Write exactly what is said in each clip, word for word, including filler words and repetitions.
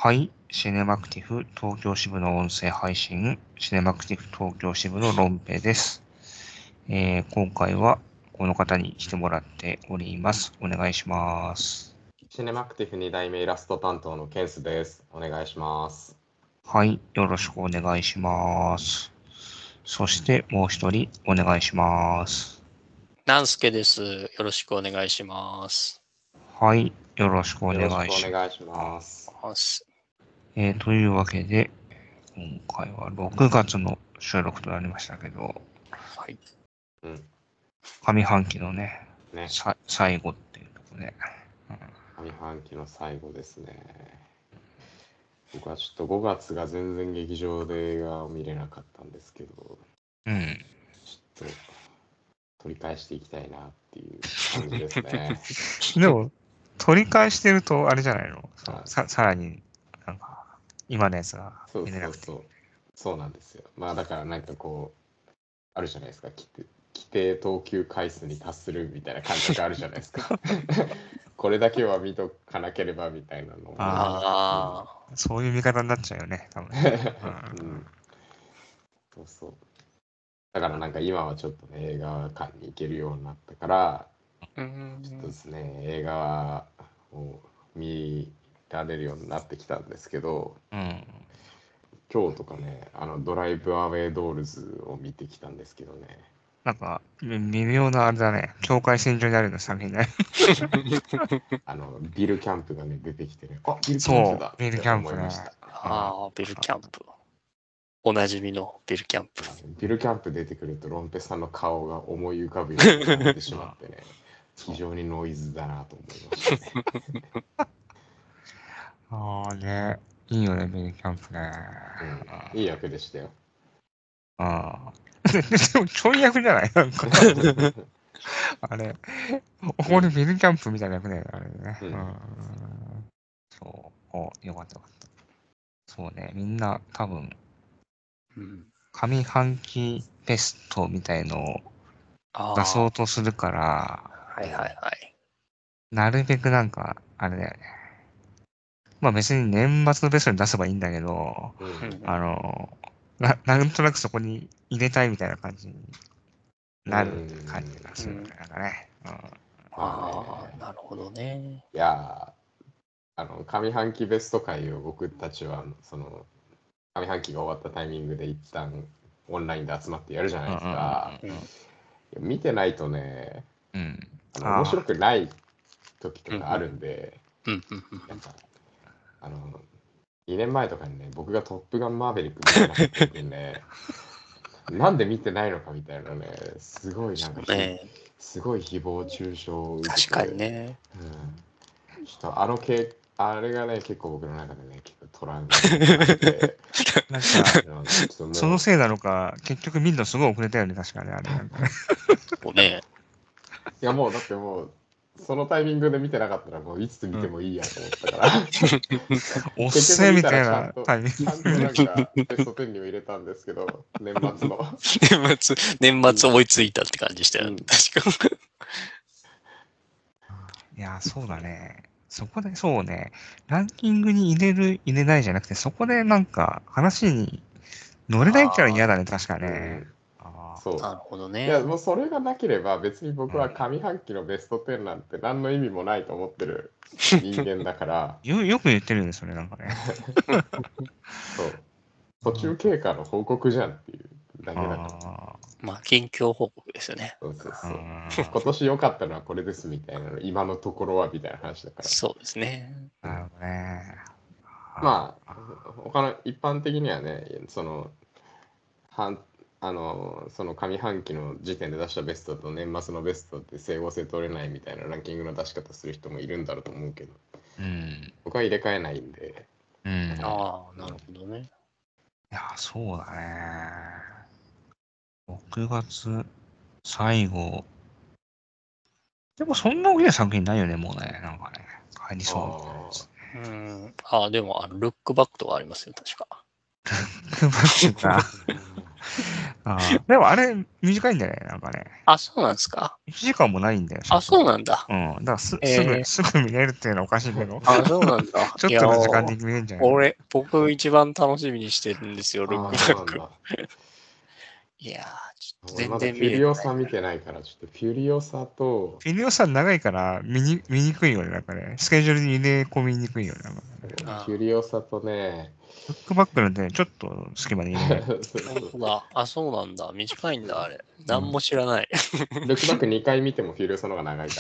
はい。シネマクティフ東京支部の音声配信、シネマクティフ東京支部のロンペです。えー、今回はこの方に来てもらっております。お願いします。 シネマクティフに代目イラスト担当のケンスです。お願いします。 はい。よろしくお願いします。そしてもう一人お願いします。 なんすけです。よろしくお願いします。 はい。よろしくお願いします。 よろしくお願いします。 えー、というわけで、今回はろくがつの収録となりましたけど、 はい。 うん。 上半期のね、 ね。 さ最後っていうとこね、 うん。上半期の最後ですね。僕はちょっとごがつが全然劇場で映画を見れなかったんですけど、 うん。 ちょっと取り返していきたいなっていう感じですね。 でも、取り返してるとあれじゃないの、そうはいささらになんか今のやつがそう見れなくて。 そうそう。そうなんですよ。まあだからなんかこう、あるじゃないですか。規定規定投球回数に達するみたいな感覚あるじゃないですか。これだけは見とかなければみたいなのを。 ああ、そういう見方になっちゃうよね、多分ね。 うん、そうそう。だからなんか今はちょっとね、映画館に行けるようになったから、 うん、 ちょっとですね、映画を見られるようになってきたんですけど、 うん、 今日とかね、あのドライブアウェイドールズを見てきたんですけどね。 なんか、微妙なあれだね、境界線上にあるの作品ね。 あの、ビルキャンプがね、出てきてね、あ、ビルキャンそう、 プだビルってキャンプね。 思いました。 ああ、ビルキャンプ。おなじみのビルキャンプ。 ビルキャンプ出てくると、ロンペさんの顔が思い浮かぶようになってしまってね、非常にノイズだなと思いましたね。 ああね、いいよね、ビルキャンプね。 うん、いい役でしたよ。 ああ。でも、ちょい役じゃないなんか。あれ、これビルキャンプみたいな役だよね、あれね。 うんうん、そう、お、よかったよかった。そうね、みんな多分、 うん、 上半期ベストみたいのを出そうとするから、 はいはいはい。 なるべくなんか、あれだよね。まあ別に年末のベストに出せばいいんだけど、 うん、 あの、ななんとなくそこに入れたいみたいな感じになる感じがするよね。なんかね。うん、 ああ、なるほどね。 いやあの上半期ベスト会を僕たちはその上半期が終わったタイミングで一旦オンラインで集まってやるじゃないですか。見てないとね、 うん、 あの面白くない時とかあるんで、 うんうんなんかあのにねんまえとかにね、僕がトップガンマーヴェリック見てなかった時にね、なんで見てないのかみたいなね、すごいなんか、 ね、 すごい誹謗中傷を受けて、 確かにね。 うん、ちょっとあのけあれがね、結構僕の中でね、結構トラウマになってて、 なんか、 うんちょっともうそのせいなのか、結局見るのすごい遅れたよね、確かにあれなんかね。 こうね。 いやもうだってもう、そのタイミングで見てなかったらもういつ見てもいいやと思ったから、 おっせえみたいなタイミング。 ちゃんとなんかベストじゅうにも入れたんですけど、年末の。 年末、年末追いついたって感じしたよね。 うん確かいや、そうだね。そこで、そうね、ランキングに入れる、入れないじゃなくて、そこでなんか話に乗れないから嫌だね、確かね。 うんあそう。 なるほどいや、 ね。 もうそれがなければ別に僕は上半期のベストじゅうなんて何の意味もないと思ってる人間だから、 よよく言ってるんですよね、なんかね。 そう。途中経過の報告じゃんっていうだけだから。 あまあ、近況報告ですよね。 そうそうーそう。 あ今年良かったのはこれですみたいなの、今のところはみたいな話だから。 そうですね。 ー、なるほどね。 まあ、他の一般的にはね、その、半あのその上半期の時点で出したベストと年末のベストって整合性取れないみたいなランキングの出し方する人もいるんだろうと思うけど、 うん。 僕は入れ替えないんで、 うん。いああ、なるほどね。 や、そうだね。ろくがつ最後。でもそんな大きな作品ないよね、もうね。なんかね。入りそうみたいなやつ。 うん。ああ、でも、あのルックバックとかありますよ、確か。 ルックバックか。 ああ、でもあれ短いんだよね、なんかね。 あ、そうなんですか。 いちじかんもないんだよ、 あ、そうう。 なんだ。 うん。だからす、すぐ、 えー、 すぐ見れるっていうのはおかしいけど、 あ、そうなんだ。 ちょっいやとの時間でー、 見れるんじゃないかな。 俺、僕一番楽しみにしてるんですよ、ルッああ、 クバック。 そうなんだ。 いやー、ちょっと俺全然まだフュリ見れてない。 オサ見てないから、ちょっとフュリオサと、 フィリオさん長いから見に、見にくいよね、なんかね。スケジュールに入れ込みにくいよね。なんかねフあュリオサとね、 ブックバックなんてちょっと隙間で入れる。 そう本そう当だ。あ、そうなんだ。短いんだ、あれ。 うん何も知らない。 ルックバックにかい見てもフュリオサの方が長いから。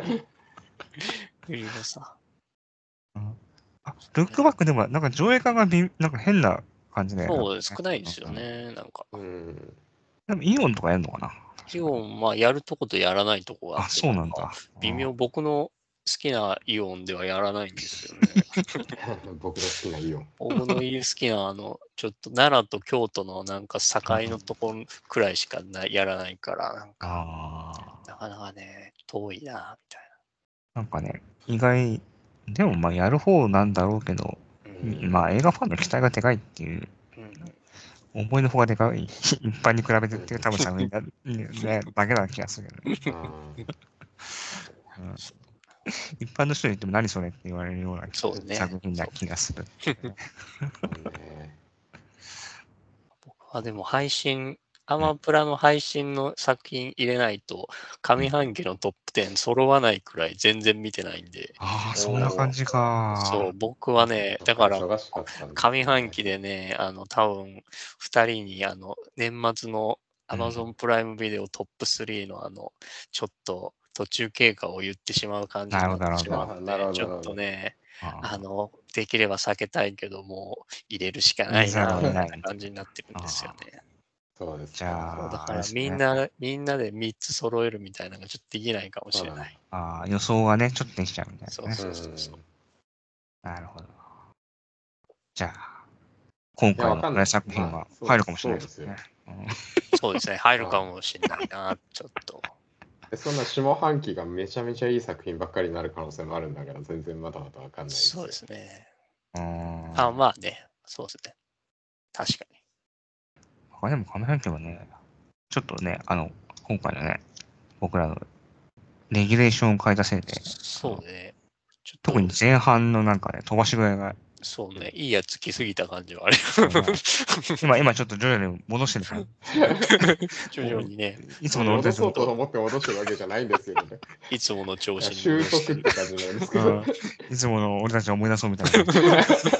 フリオさ。 うんあ、ルックバックでもなんか上映感がびなんか変な感じで、なんかそう、 ね少ないですようんね。なんか。 うん。 でもイオンとかやるのかなイオン、まあ、やるとことやらないとこがああ、 って、 そうなんか、 なんだ。 微妙、 あ僕の好きなイオンではやらないんですよね。 僕の好きなイオン。 僕の家好きな、あの、ちょっと奈良と京都のなんか境のところくらいしかなやらないから、なんか、 あなかなかね、遠いな、みたいなんかね、意外、でもまあやる方なんだろうけど、 な。う。 うんん。 まあ映画ファンの期待がでかいっていう、 うん、 思いの方がでかい、一般に比べてっていううん多分作品だ、ね、だけな気がするけどね。 あうん一般の人に言っても何それって言われるようなそうね。 作品な気がする。 ーそうね。 僕はでも配信、アマプラの配信の作品入れないと、上半期のトップじゅう揃わないくらい全然見てないんで、 ああ、そんなもう、 感じそう、 か。 僕はね、 そっか、 だから、 忙しかったんです上半期ね。 でね、あの、多分、二人に、あの、年末のうん Amazon プライムビデオトップスリーのあの、ちょっと途中経過を言ってしまう感じなるほど、 になってしなるほど。 まうので、 あなるほど、 ちょっなるほど。 とね、ああの、できれば避けたいけども、入れるしかあ、見ないな、 ざるを得みたいなないみたいな。 感じになってるんですよああ、 ね。 じそうですか。 そう、だゃあ、 からあれですね。 みんな、みんなでみっつ揃えるみたいなのがちょっとできないかもそうなんだ。 しれない。 ああ、予想がね、ちょっとできちゃうみたいなね。 そうそうそうそう。 うん。 なるほど。じゃあ、今いや、 回のこれわかんない。まあ、 作品はそう、 入るかもしれそうですよ。 ないですね。うんそうですね、入るあかもしれないな、ちょっと。 でそんな下半期がめちゃめちゃいい作品ばっかりになる可能性もあるんだから、全然まだまだわかんないでそうですよ。 すね。 うーあ、 ん。 まあね、そうですね。確かに。 他でも上半期はね、ちょっとね、あの、今回のね、僕らのレギュレーションを変えたせいで、あのそうね。ちょっと、 特に前半のなんかね、飛ばし具合が、 そうね、いいやつ来すぎた感じはある。 ね今、今ちょっと徐々に戻してる感じ。 徐々にね、 いつまあ、 もの俺たちの戻そうと思って戻してるわけじゃないんですけどね。 いつもの調いや子に習得っ戻してる。 て感じなんですけど。 うん、いつもの俺たちを思い出そうみたいな感じ。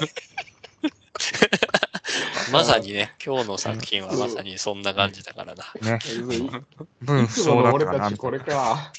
まさにね、今日の作うん品はまさにそんな感じだからな。 ね。 そうい分不いつも相だったかな、 の俺たちみたいな。 これか。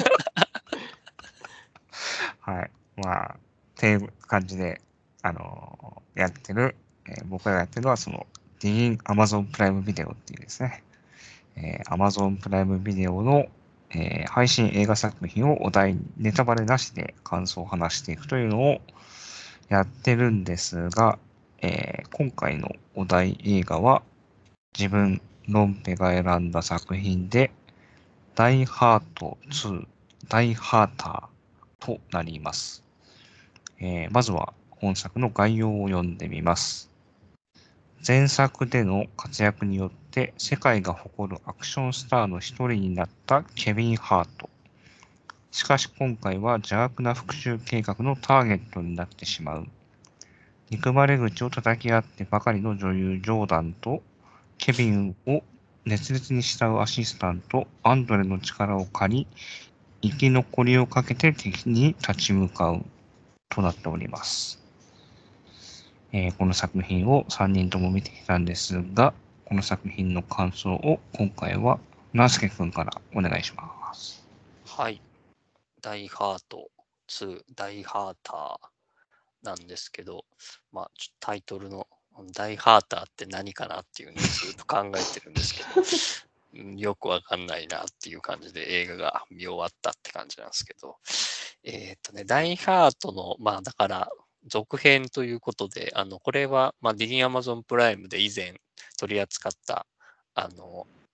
はい。まあ、っていう感じで、あのーやってる、えー僕らがやってるのは、その、ディギン Amazon プライムビデオっていうですね、えー Amazon プライムビデオの、えー配信映画作品をお題にネタバレなしで感想を話していくというのをやってるんですが、えー今回のお題映画は、自分、ロンペが選んだ作品で、ダイハートツー、ダイハーターとなります。えーまずは本作の概要を読んでみます。前作での活躍によって世界が誇るアクションスターの一人になったケビン・ハート。しかし今回は邪悪な復讐計画のターゲットになってしまう。憎まれ口を叩き合ってばかりの女優ジョーダンとケビンを熱烈に慕うアシスタントアンドレの力を借り、生き残りをかけて敵に立ち向かうとなっております。えーこの作品をさんにんとも見てきたんですが、この作品の感想を今回はナスケ君からお願いします。 はい。ダイハートツー、ダイハーターなんですけど、まあ、ちょタイトルのダイハーターって何かなっていうのをずっと考えてるんですけど、うんよくわかんないなっていう感じで映画が見終わったって感じなんですけど、えーっとね、ダイハートの、まあだから続編ということで、あの、これは、まあディズニーアマゾンプライムで以前取り扱った、あの、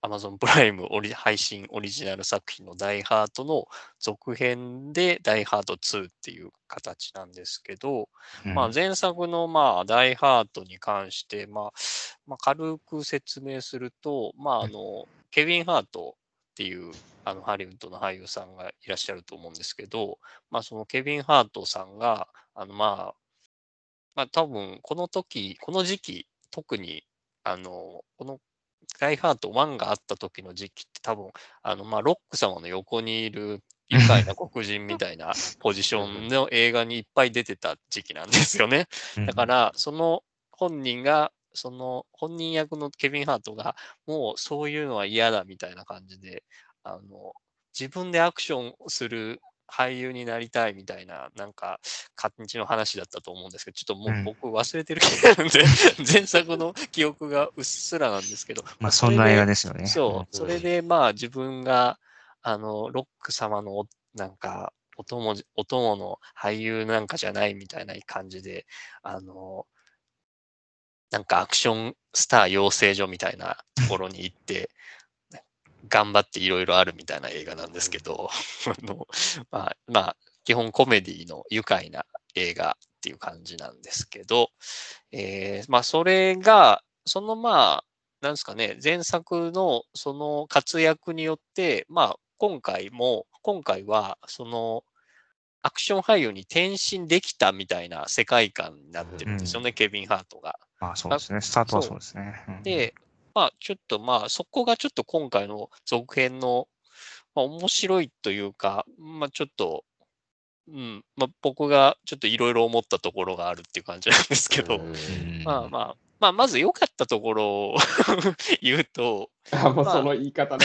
Amazon プライムオリ配信オリジナル作品のダイハートの続編でダイハートツーっていう形なんですけど、 うんまあ前作のまあダイハートに関して、まあ、まあ軽く説明すると、まああの、ケビン・ハートっていうあのハリウッドの俳優さんがいらっしゃると思うんですけど、まあそのケビン・ハートさんが、あのまあ、まあ多分この時、この時期、特にあの、このダイハートワンがあった時の時期って多分、あの、まあ、ロック様の横にいる愉快な黒人みたいなポジションの映画にいっぱい出てた時期なんですよね。だかうんら、その本人が、その本人役のケビン・ハートが、もうそういうのは嫌だみたいな感じで、あの、自分でアクションする俳優になりたいみたいな、なんか、感じの話だったと思うんですけど、ちょっともううん僕忘れてる気がなんで、前作の記憶がうっすらなんですけど、まあ、そまあそんな映画れで、 ですよね。 そう、それでまあ自分が、あの、ロック様のおなんか、お供じ、お供の俳優なんかじゃないみたいな感じで、あの、なんかアクションスター養成所みたいなところに行って、頑張っていろいろあるみたいな映画なんですけど、あの、まあ、まあ、基本コメディの愉快な映画っていう感じなんですけど、えー、まあ、それが、そのまあ、なんですかね、前作のその活躍によって、まあ、今回も、今回は、その、アクション俳優に転身できたみたいな世界観になってるんですよね、ケビン・ハートが。 まあそうまあですね。スタートはそうそうですね。うんで、まあ、ちょっとまあ、そこがちょっと今回の続編の、まあ、面白いというか、まあ、ちょっと、うん、まあ、僕がちょっといろいろ思ったところがあるっていう感じなんですけど、まあまあ、まあ、まず良かったところを言うと、 あ、もうそまあ、 の言い方ね。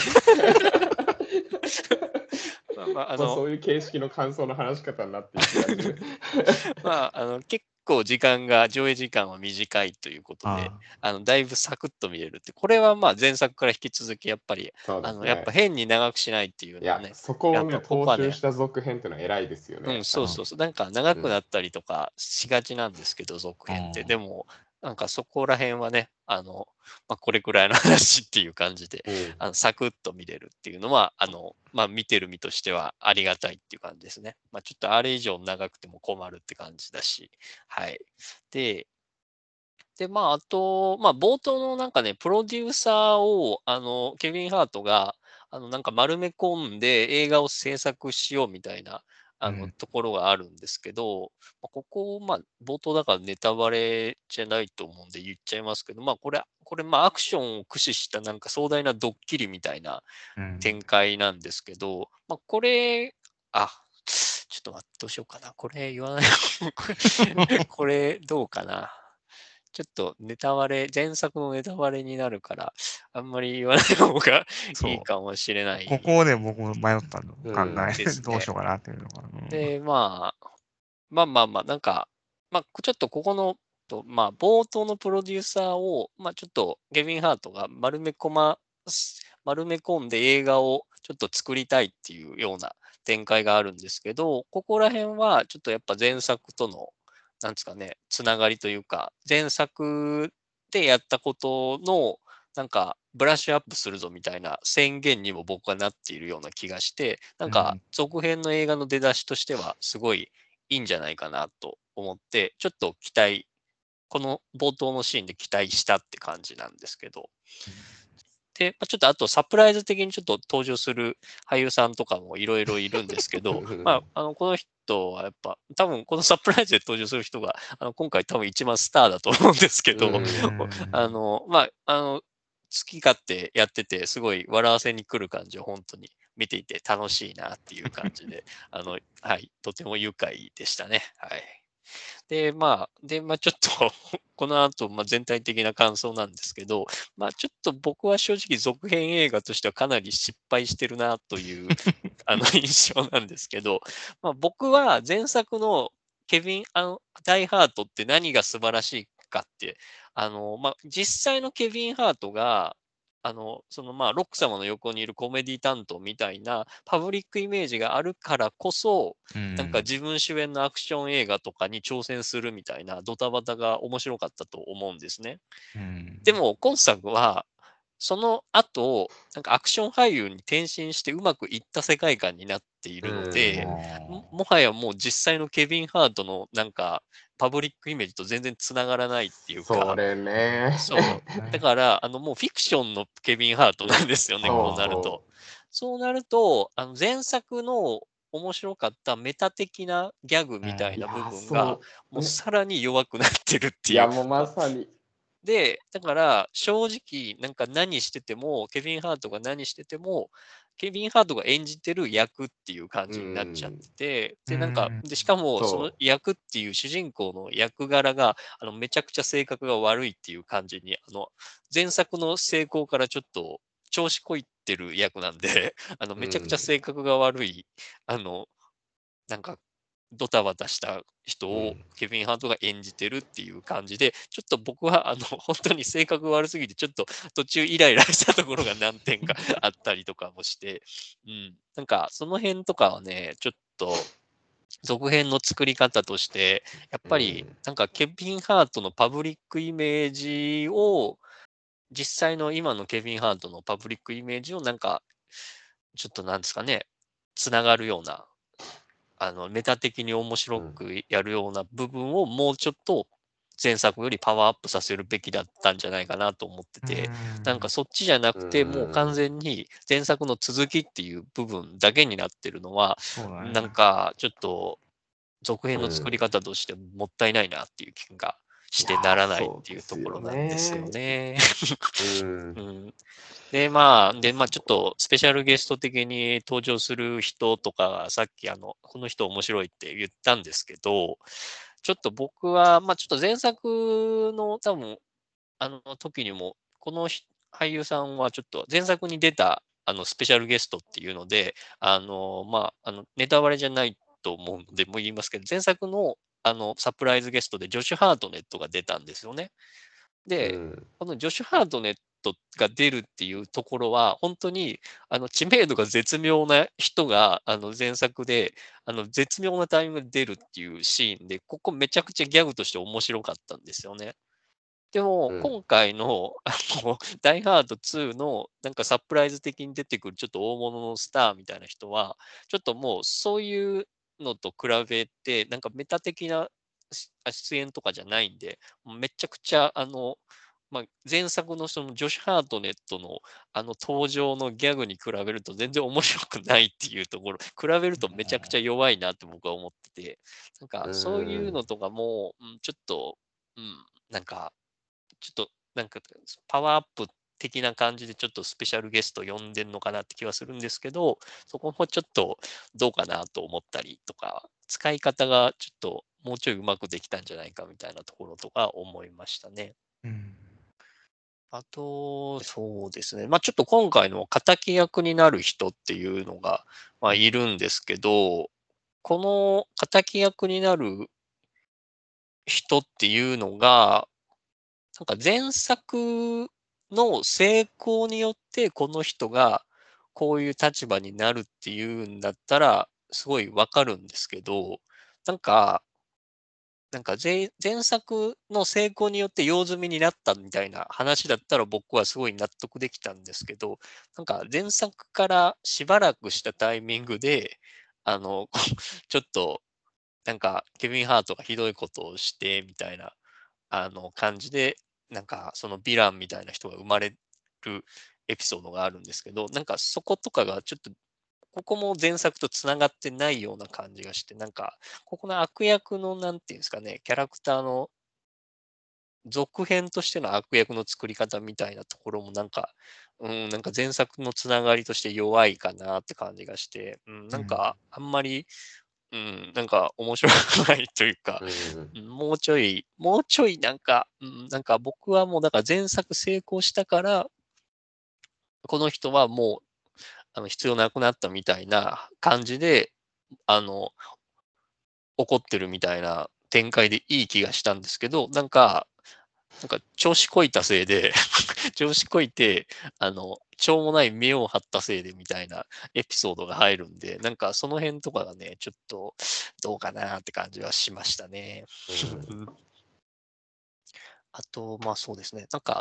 まあ、まあ、あもうの、 そういう形式の感想の話し方になっていく感じね。 まあ、あの、結構時間が、上映時間は短いということで、 ああの、だいぶサクッと見れるって、これはまあ前作から引き続きやっぱり、 そうであの、やっぱすね。 変に長くしないっていういや、 のはね、 そこをね、 やっぱここはね、 踏襲した続編っていうのは偉いですようん、 ね。あの、 そうそうそう。なんか長うん。 くなったりとかしがちなんですけど、続あ、 編って。 うん。 でも、なんかそこら辺はね、あの、まあ、これくらいの話っていう感じで、 うん。 あの、サクッと見れるっていうのは、あの、まあ、見てる身としてはありがたいっていう感じですね。まあ、ちょっとあれ以上長くても困るって感じだし、はい。で、で、まあ、あと、まあ、冒頭のなんかね、プロデューサーを、あの、ケビン・ハートが、あの、なんか丸め込んで映画を制作しようみたいな、あの、 うんところがあるんですけど、まあここ、まあ、冒頭だからネタバレじゃないと思うんで言っちゃいますけど、まあ、これ、これ、まあ、アクションを駆使したなんか壮大なドッキリみたいなうん展開なんですけど、まあ、これ、あ、ちょっと待って、どうしようかな。これ言わないこれ、これどうかな。ちょっとネタバレ、前作のネタバレになるから、あんまり言わない方がいいそかもしれなう。こいこで僕も迷ったの。 う考ん。 え、 ですね。 どうしようかなっていうのが。うんで、まあ、まあまあまあ、なんか、まあ、ちょっとここの、とまあ、冒頭のプロデューサーを、まあ、ちょっと、ゲビン・ハートが丸め込ま、丸め込んで映画をちょっと作りたいっていうような展開があるんですけど、ここら辺はちょっとやっぱ前作との、なんですかね、つながりというか、前作でやったことの、なんか、ブラッシュアップするぞみたいな宣言にも僕はなっているような気がして、なんか、 うん続編の映画の出だしとしては、すごいいいんじゃないかなと思って、ちょっと期待、この冒頭のシーンで期待したって感じなんですけど。で、まあ、ちょっとあとサプライズ的にちょっと登場する俳優さんとかもいろいろいるんですけど、まあ、あの、この人はやっぱ、多分このサプライズで登場する人が、あの、今回多分一番スターだと思うんですけうど、 うん。 あんの、まあ、あの、好き勝手やってて、すごい笑わせに来る感じを本当に見ていて楽しいなっていう感じで、あの、はい、とても愉快でしたね。はい。で、まあ、で、まあちょっとこの後、まあ全体的な感想なんですけど、まあちょっと僕は正直続編映画としてはかなり失敗してるなというあの印象なんですけど、まあ僕は前作のケビン、あの、ダイハートって何が素晴らしいかって、あの、まあ実際のケビン・ハートが、あの、そのまあロック様の横にいるコメディ担当みたいなパブリックイメージがあるからこそ、なんかうん自分主演のアクション映画とかに挑戦するみたいなドタバタが面白かったと思うんですね。 うんでも今作は、 その後、なんかアクション俳優に転身してうまくいった世界観になっているので、ももはやもう実際のケビン・ハートのなんかパブリックイメージと全然つながらないっていうか、 それね。 そう。だから、あの、もうフィクションのケビン・ハートなんですよね、こそううなると。 そそうなると、あの、前作の面白かったメタ的なギャグみたう。 いな部いや、 分が、 そう。ね。 もうさらに弱くなってるっていう。 いや、もうまさに。 で、だから正直、なんか何してても、ケビン・ハートが何してても、ケビン・ハートが演じてる役っていう感うじになっちゃっん。 てて、で、なんか、 ん。 で、しかもそのそ役っていう主人公の役柄が、あの、めちゃくちゃ性格が悪いっていう感じに、あの、前作の成功からちょっと調子こいてる役なんで、あの、 う。うめちゃくちゃん。 性格が悪い、あの、なんか、ドタバタした人をうん。 ケビン・ハートが演じてるっていう感じで、ちょっと僕はあの、本当に性格悪すぎて、ちょっと途中イライラしたところが何点かあったりとかもして、うん。なんか、その辺とかはね、ちょっと、続編の作り方として、やっぱり、 うん。 なんかケビン・ハートのパブリックイメージを、実際の今のケビン・ハートのパブリックイメージをなんか、ちょっとなんですかね、つながるようなあの、メタ的に面白うん。 くやるような部分をもうちょっと前作よりパワーアップさせるべきだったんじゃないかなと思ってうて、なんかん。 そっちじゃなうくて、もう完ん。 全に前作の続きっていう部分だけになってるのは、 そうだなんね。 かちょっと続編の作りうん。 方としてもったいないなっていう気がいやしてなー、 らないっていうそうですよところなんですよね。 ね。 ううん。 ん。で、まあ、で、まあ、ちょっそとスペシャルゲスト的に登場する人とかが、さっきあの、この人面白いって言ったんですけど、ちょっと僕は、まあ、ちょっと前作の多分、あの時にも、このひ俳優さんはちょっと前作に出た、あの、スペシャルゲストっていうので、あの、まあ、あの、ネタバレじゃないと思うので、もう言いますけど、前作の、あの、サプライズゲストでジョシュ・ハートネットが出たんですよね。 う。うで、 ん。 このジョシュ・ハートネットが出るっていうところは、本当にあの知名度が絶妙な人があの前作で、あの絶妙なタイミングで出るっていうシーンで、ここめちゃくちゃギャグとして面白かったんですよね。でも、 うん。 今回の、あの、ダイハードツーの、なんかサプライズ的に出てくるちょっと大物のスターみたいな人は、ちょっともうそういうのと比べて、なんかメタ的なしあ出演とかじゃないんで、もうめちゃくちゃ、あの、まあ、前作のそのジョシュ・ハートネットのあの登場のギャグに比べると全然面白くないっていうところ、比べるとめちゃくちゃ弱いなって僕は思ってて、なんかうそういうん。 のとかも、うん、ちょっと、うん、なんかちょっと、なんか、パワーアップ的な感じでちょっとスペシャルゲスト呼んでんのかなって気はするんですけど、そこもちょっとどうかなと思ったりとか、使い方がちょっともうちょいうまくできたんじゃないかみたいなところとか思いましたね。 うん。 あと、そうですね。まあちょっと今回の敵役になる人っていうのが、まあいるんですけど、この敵役になる人っていうのが、なんか前作の成功によって、この人がこういう立場になるっていうんだったら、すごいわかるんですけど、なんか、なんか前前作の成功によって用済みになったみたいな話だったら僕はすごい納得できたんですけど、なんか前作からしばらくしたタイミングで、あの、ちょっとなんかケビン・ハートがひどいことをしてみたいなあの、感じで、なんか、そのヴィランみたいな人が生まれるエピソードがあるんですけど、なんかそことかがちょっと、ここも前作と繋がってないような感じがして、なんか、ここの悪役のなんていうんですかね、キャラクターの続編としての悪役の作り方みたいなところもなんか、うん、なんか前作のつながりとして弱いかなって感じがして、うん、 うん。 なんかあんまり、うん、なんか面白くないというか、 うん。 うん、もうちょい、もうちょいなんか、うん、なんか僕はもうだから前作成功したから、この人はもう、あの、必要なくなったみたいな感じで、あの、怒ってるみたいな展開でいい気がしたんですけど、なんか、なんか調子こいたせいで調子こいて、あの、しょうもない目を張ったせいでみたいなエピソードが入るんで、なんかその辺とかがね、ちょっとどうかなって感じはしましたね。 うん。 あと、まあそうですね。なんか、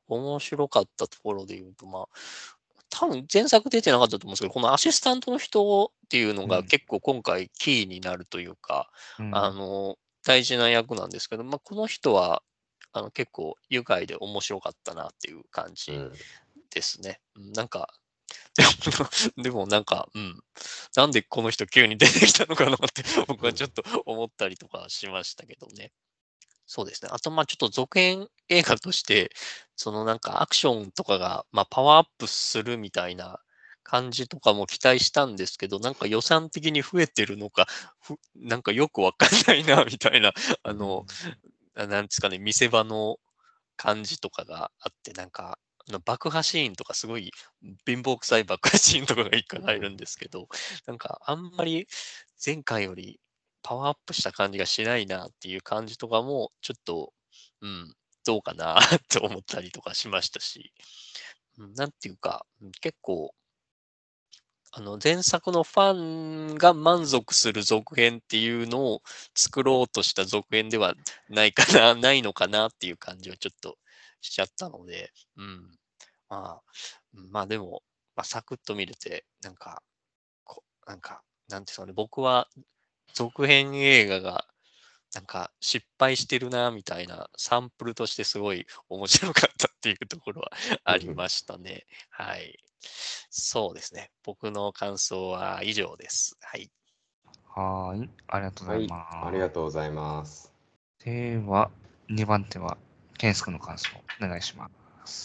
面白かったところで言うと、まあ、多分前作出てなかったと思うんですけど、このアシスタントの人っていうのうんが結構今回キーになるというか、あうんの、大事な役なんですけど、まあ、この人は、あの、結構愉快で面白かったなっていう感じうん。 ですね。うん、なんか、でもでもなんか、うん、なんでこの人急に出てきたのかなって僕はちょっと思ったりとかしましたけどね。そうですね。あと、ま、ちょっと続編映画として、そのなんかアクションとかが、ま、パワーアップするみたいな感じとかも期待したんですけど、なんか予算的に増えてるのか、ふなんかよくわかんないなみたいな、あの、あ、なんですかね、見せ場の感じとかがあって、なんか、あの爆破シーンとかすごい貧乏臭い爆破シーンとかがいっかい入るんですけど、なんかあんまり前回よりパワーアップした感じがしないなっていう感じとかも、ちょっと、うん、どうかなって思ったりとかしましたし、うん、なんていうか、うん結構、あの、前作のファンが満足する続編っていうのを作ろうとした続編ではないかな、ないのかなっていう感じはちょっとしちゃったので、うん。まあ、うんまあでも、まあ、サクッと見れて、なんか、こなんか、なんていうんですかね、僕は続編映画がなんか失敗してるなみたいなサンプルとしてすごい面白かったっていうところはありましたね。はい。そうですね。僕の感想は以上です。はい。 はーい。ありがとうございはい、あります。 がとうございます。 では、にばん手は、ケンス君の感想お願いします。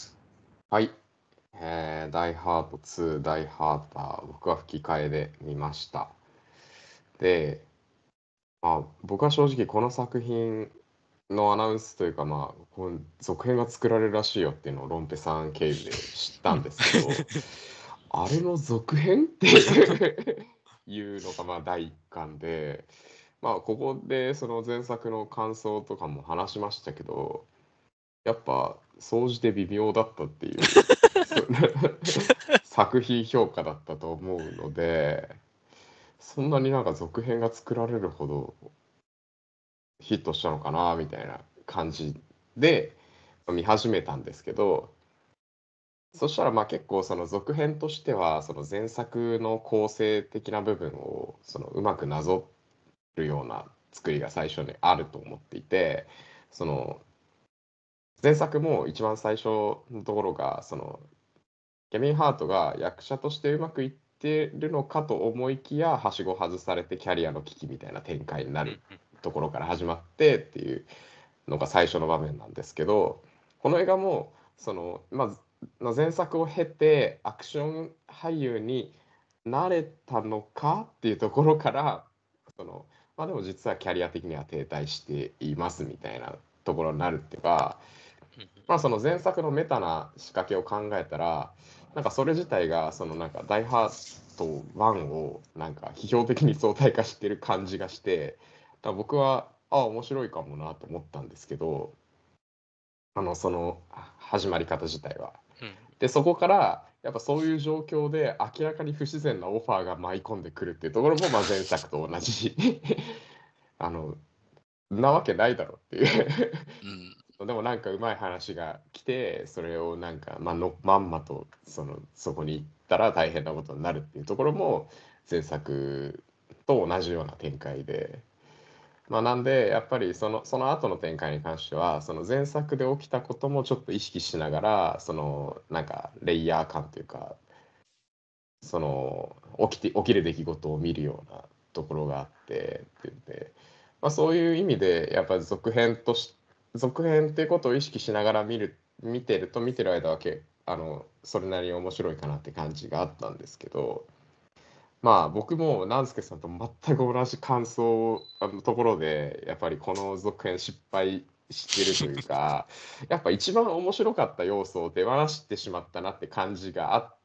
はい、えー、ダイハートツー、ダイハーター、僕は吹き替えで見ました。で、まあ、僕は正直この作品のアナウンスというか、まあ、この続編が作られるらしいよっていうのをロンペさん経由で知ったんですけど、あれの続編っていういうのがまあ第一巻で、まあ、ここでその前作の感想とかも話しましたけど、やっぱ総じて微妙だったっていうそ作品評価だったと思うので、そんなになんか続編が作られるほどヒットしたのかなみたいな感じで見始めたんですけど、そしたらまあ結構その続編としてはその前作の構成的な部分をそのうまくなぞるような作りが最初にあると思っていて、その前作も一番最初のところがそのケビン・ハートが役者としてうまくいってるのかと思いきやはしご外されてキャリアの危機みたいな展開になるうんうんところから始まってっていうのが最初の場面なんですけど、この映画もその、まあ、前作を経てアクション俳優になれたのかっていうところからその、まあ、でも実はキャリア的には停滞していますみたいなところになるっていうか、 うんまあ、その前作のメタな仕掛けを考えたらなんかそれ自体がそのなんか「ダイ・ハートワン」をなんか批評的に相対化してる感じがして、だから僕はあ面白いかもなと思ったんですけど、あのその始まり方自体は。 うんでそこからやっぱそういう状況で明らかに不自然なオファーが舞い込んでくるっていうところもまあ前作と同じあのなわけないだろっていううんでもなんかうまい話が来てそれをなんか、まあのまんまとそのそこに行ったら大変なことになるっていうところも前作と同じような展開で、まあ、なんでやっぱりそのその後の展開に関してはその前作で起きたこともちょっと意識しながらそのなんかレイヤー感というかその起きて起きる出来事を見るようなところがあってっていうんで、まあ、そういう意味でやっぱり続編とし続編っていうことを意識しながら見る見てると見てる間はけあのそれなりに面白いかなって感じがあったんですけど、まあ僕も南助さんと全く同じ感想あのところでやっぱりこの続編失敗してるというかやっぱ一番面白かった要素を手放してしまったなって感じがあって。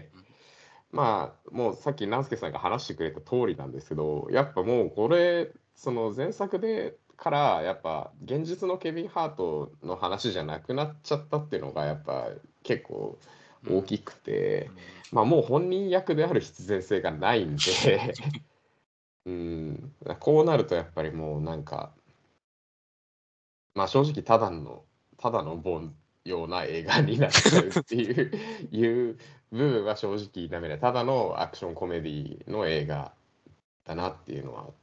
うんまあ、もうさっき南助さんが話してくれた通りなんですけど、やっぱもうこれ、その前作でからやっぱ現実のケビン・ハートの話じゃなくなっちゃったっていうのがやっぱ結構大うんきくて、 うんまあもう本人役である必然性がないんでうん、こうなるとやっぱりもうなんか、まあ正直ただの、ただのボンような映画になっちゃうっていういう部分は正直ダメだ。ただのアクションコメディの映画だなっていうのはあって、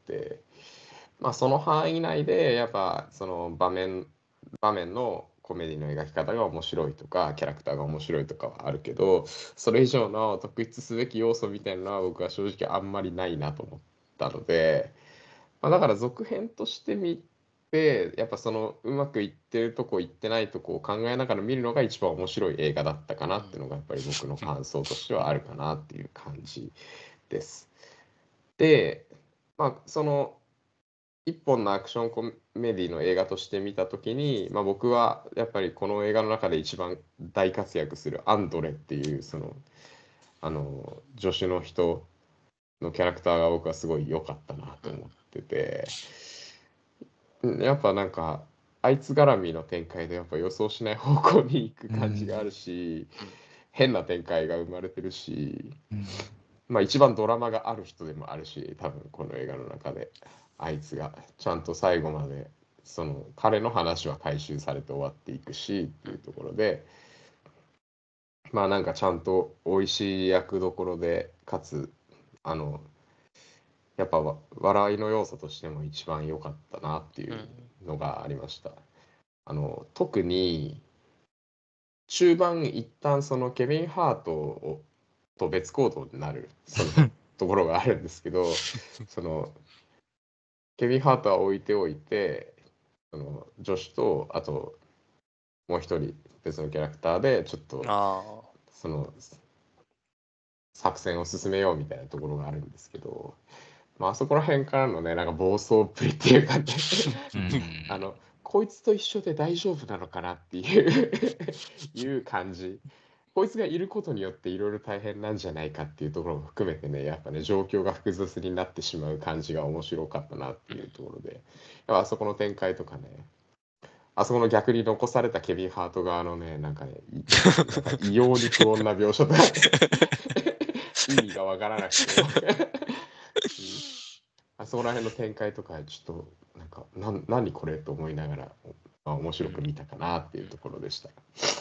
まあその範囲内でやっぱその場面場面のコメディの描き方が面白いとかキャラクターが面白いとかはあるけど、それ以上の特筆すべき要素みたいなのは僕は正直あんまりないなと思ったので、まあ、だから続編として見てやっぱそのうまくいってるとこいってないとこを考えながら見るのが一番面白い映画だったかなっていうのがやっぱり僕の感想としてはあるかなっていう感じです。で、まあその一本のアクションコメディの映画として見たときに、まあ、僕はやっぱりこの映画の中で一番大活躍するアンドレっていうそのあの助手の人のキャラクターが僕はすごい良かったなと思ってて、うんやっぱなんかあいつ絡みの展開でやっぱ予想しない方向に行く感じがあるし、変な展開が生まれてるし、 うんまあ一番ドラマがある人でもあるし、多分この映画の中であいつがちゃんと最後までその彼の話は回収されて終わっていくしっていうところで、まあなんかちゃんと美味しい役どころで、かつあのやっぱわ笑いの要素としても一番良かったなっていうのがありました。あの特に中盤一旦そのケビン・ハートをと別行動になるそのところがあるんですけど、そのケビン・ハートは置いておいて、その女子とあともう一人別のキャラクターでちょっとあその作戦を進めようみたいなところがあるんですけど、まああそこら辺からのねなんか暴走っぷりっていうかねうんあのこいつと一緒で大丈夫なのかなっていういう感じ。こいつがいることによっていろいろ大変なんじゃないかっていうところも含めてね、やっぱね、状況が複雑になってしまう感じが面白かったなっていうところで、やっぱあそこの展開とかね、あそこの逆に残されたケビン・ハート側のね、なんかね、いなんか異様に不穏な描写とかね意味がわからなくてもうんあそこら辺の展開とか、ちょっと、なんか、なん何これと思いながら、まあ、面白く見たかなっていうところでした。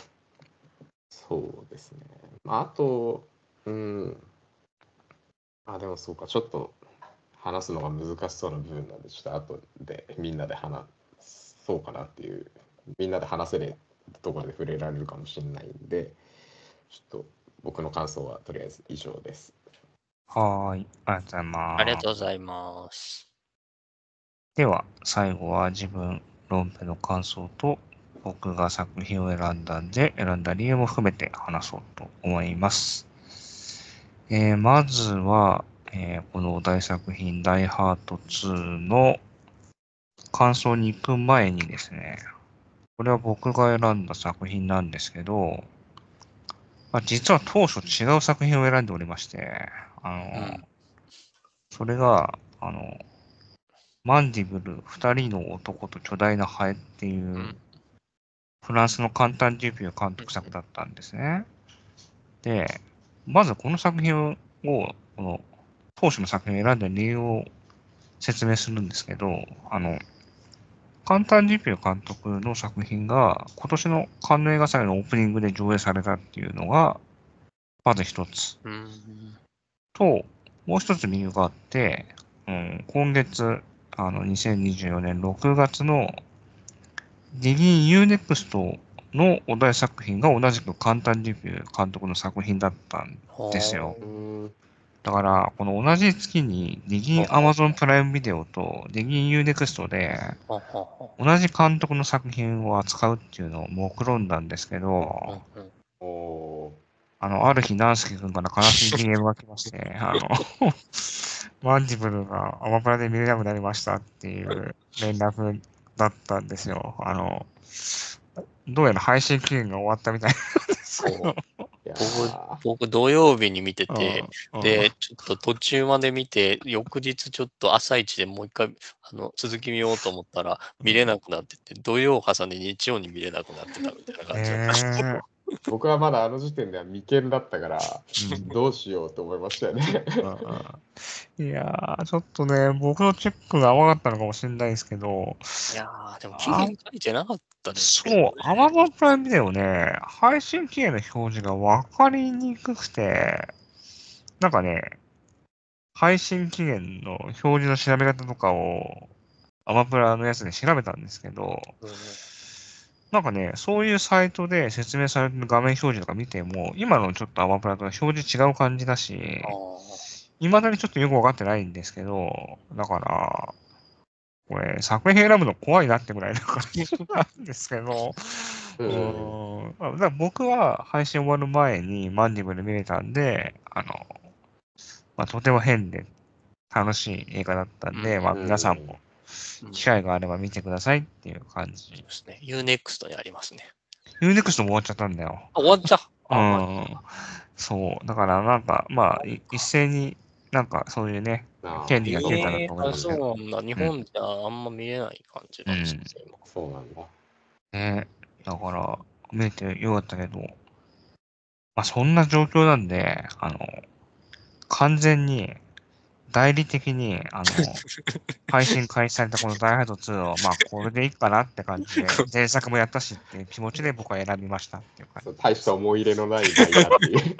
そうですね。まあ、あと、うん、あ、でもそうか、ちょっと話すのが難しそうな部分なんで、ちょっと後でみんなで話そうかなっていう、みんなで話せるところで触れられるかもしれないんで、ちょっと僕の感想はとりあえず以上です。 はーい、ありがとうございありがます。 とうございます。 では、最後は自分、ロンペの感想と、僕が作品を選んだんで、選んだ理由も含めて話そうと思います。えーまずは、えーこの大作品、ダイハートツーの感想に行く前にですね、これは僕が選んだ作品なんですけど、まあ、実は当初違う作品を選んでおりまして、あの、 うん。 それが、あの、マンディブル二人の男と巨大なハエっていうう、 ん。 フランスのカンタン・デュピュー監督作だったんですね。で、まずこの作品を、この当初の作品を選んだ理由を説明するんですけど、あの、カンタン・デュピュー監督の作品が今年のカンヌ映画祭のオープニングで上映されたっていうのが、まず一つ。 うん。 と、もう一つ理由があって、うん、今月、あの、にせんにじゅうよねんろくがつのディギン ユーネクスト のお題作品が同じくカンタン・デュピュー監督の作品だったんですよ。 うーん、 だから、この同じ月にディギンはは Amazon プライムビデオとディギン ユーネクスト でははは。 同じ監督の作品を扱うっていうのを目論んだんですけうんど、 うんおあの、ある日、ナンスケ君から悲しい ディーエム が来まして、あの、マンディブルがアマプラで見れなくなりましたっていう連絡だったんですよ。あの、どうやら配信期限が終わったみたいなんですけおど。 いや僕、 ー僕土曜日に見てうんて、 うんで、ちょっと途中まで見て、翌日ちょっと朝一でもう一回、あの、続き見ようと思ったら、見れなくなってて、土曜を挟んで日曜に見れなくなってたみたいな感じだったんですねよ。 僕はまだあの時点では未見だったからえ。うんどうしようと思いましたよね。 うんうんいやー、ちょっとね、僕のチェックが甘かったのかもしれないですけど、 いやー、でも期あ限書いてなかっったね。 そう、Amazon プライムビデオね、配信期限の表示が分かりにくくて、なんかね、配信期限の表示の調べ方とかを、アマプラのやつで調べたんですけど、 うんうん、 なんかね、そういうサイトで説明されてる画面表示とか見ても、今のちょっとアマプラとは表示違う感じだし、未だにちょっとよくわかってないんですけど、だから、これ、作品選ぶの怖いなってぐらいな感じなんですけど、うーん、まあだから僕は配信終わる前にマンディブル見れたんで、あの、まあ、とても変で楽しい映画だったんで、 うんまあ皆さんもうん機会があれば見てくださいっていう感そうじ。 ですね。ユーネクストにありますね。 ユーネクストも終わっちゃったんだよ。 あ、終わった。 うあ、まん。そう。だからなんか、まあ、い一斉になんかそういうね、 ああ、 権利が切れたんだええあ、 と思いますけど。 そうなんだ。日本じゃあんま見れない感じなんですね、今。 そうなんだ。 ね。だから、見れてよかったけど、まあそんな状況なんで、あの、完全に、代理的に、あの、配信開始されたこのダイハードツーを、まあこれでいいかなって感じで、前作もやったしっていう気持ちで僕は選びましたっていう感じ。 そう大した思い入れのないダイヤっていう。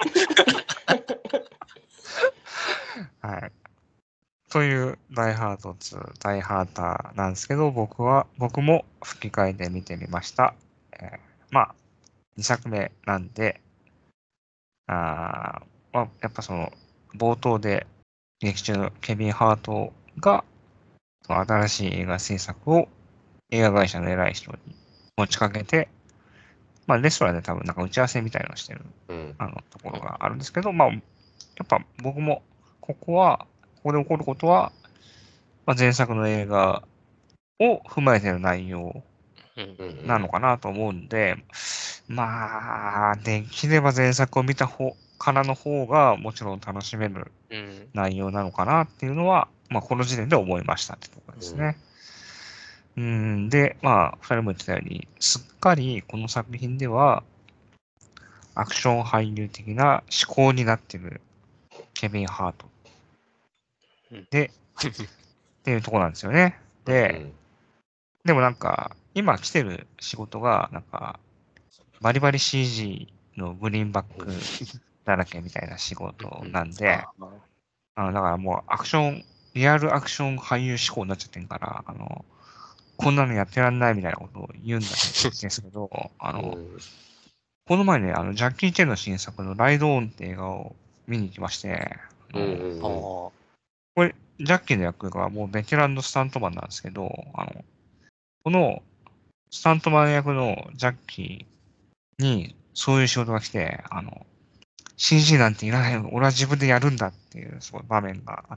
はい。というダイハードツー、ダイハーターなんですけど、僕は、僕も吹き替えで見てみました。えーまあ、にさくめなんで、あーまあ、やっぱその、冒頭で劇中のケビン・ハートが、その新しい映画制作を映画会社の偉い人に持ちかけて、まあ、レストランで多分なんか打ち合わせみたいなのをしてる、 うん、 あの、ところがあるんですけど、まあ、やっぱ僕も、ここは、ここで起こることは、まあ、前作の映画を踏まえての内容うんなのかなと思うんで、まあ、できれば前作を見た方からの方がもちろん楽しめるうん内容なのかなっていうのは、まあ、この時点で思いましたってところですね。うん、で、まあ、二人も言ってたように、すっかりこの作品では、アクション俳優的な思考になっているケビン・ハートうんで、っていうところなんですよね。で、でもなんか、今来てる仕事が、なんか、バリバリ シージー のグリーンバックだらけみたいな仕事なんで、 あああのだからもうアクション、リアルアクション俳優志向になっちゃってんから、あの、こんなのやってらんないみたいなことを言うんだですけど、あの、この前ね、あの、ジャッキー・チェンの新作のライドオンって映画を見に行きまして、あのあこれ、ジャッキーの役がもうベテランのスタントマンなんですけど、あの、このスタントマン役のジャッキーにそういう仕事が来て、あの、シージー なんていらないよ。俺は自分でやるんだっていうすごい場面があって、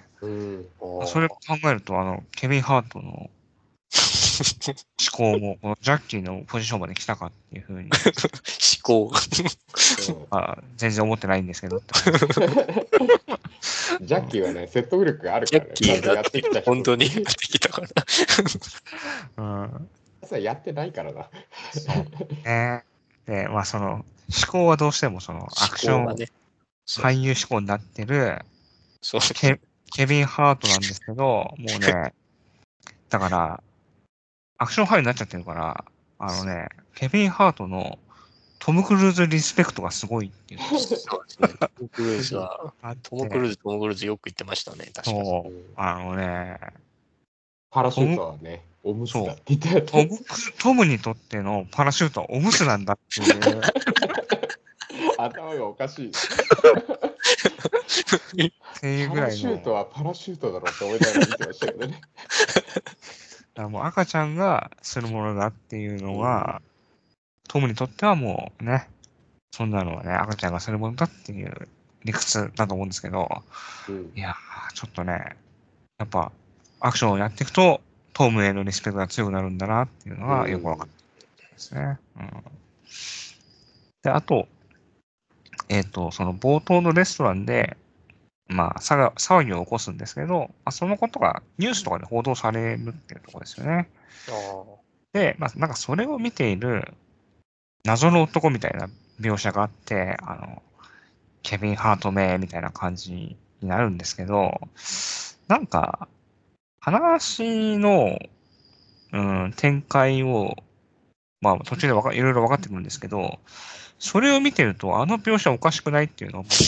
あそれを考えると、あの、ケビン・ハートの思考も、このジャッキーのポジションまで来たかっていうふうに、 思考。 あ全然思ってないんですけどって。 ジャッキーはね、説得力があるからね。 ジャッキーちゃんとやだってってきた人本当にやってきたから。 うん。 さやってないからな。 ね。で、まあその、思考はどうしてもその、アクション思考がね。そう俳優志向になってるそう。 ケケビン・ハートなんですけど、もうね、だから、アクション俳優になっちゃってるから、あのね、ケビン・ハートのトム・クルーズリスペクトがすごいっていうそうですね。トム・クルーズは、 あっトム・クルーて、 ズ、トム・クルーズよく言ってましたね、確かに。 そう、あのね、 パラシュートム、 トはね、おむつそうだって言ってたトムク、トムにとってのパラシュートはおむつなんだっていう、 頭がおかしい。 っていうパぐらいの、 ラシュートはパラシュートだろうって思いながら見てましたけどね。 あのもう赤ちゃんがするものだっていうのが、トムにとってはもうね、そんなのはね、赤ちゃんがするものだっていう理屈だと思うんですけど、 うんいやー、ちょっとね、やっぱ、アクションをやっていくと、トムへのリスペクトが強くなるんだなっていうのがよくわかったですね。うん、で、あと、えっ、と、その冒頭のレストランで、まあ、さが騒ぎを起こすんですけど、まあ、そのことがニュースとかで報道されるっていうところですよね。 ああで、まあ、なんかそれを見ている謎の男みたいな描写があって、あの、ケビン・ハート名みたいな感じになるんですけど、なんか、話の、うん、展開をまあ途中でわかいろいろ分かってくるんですけど、それを見てると、あの描写おかしくないっていうのをもう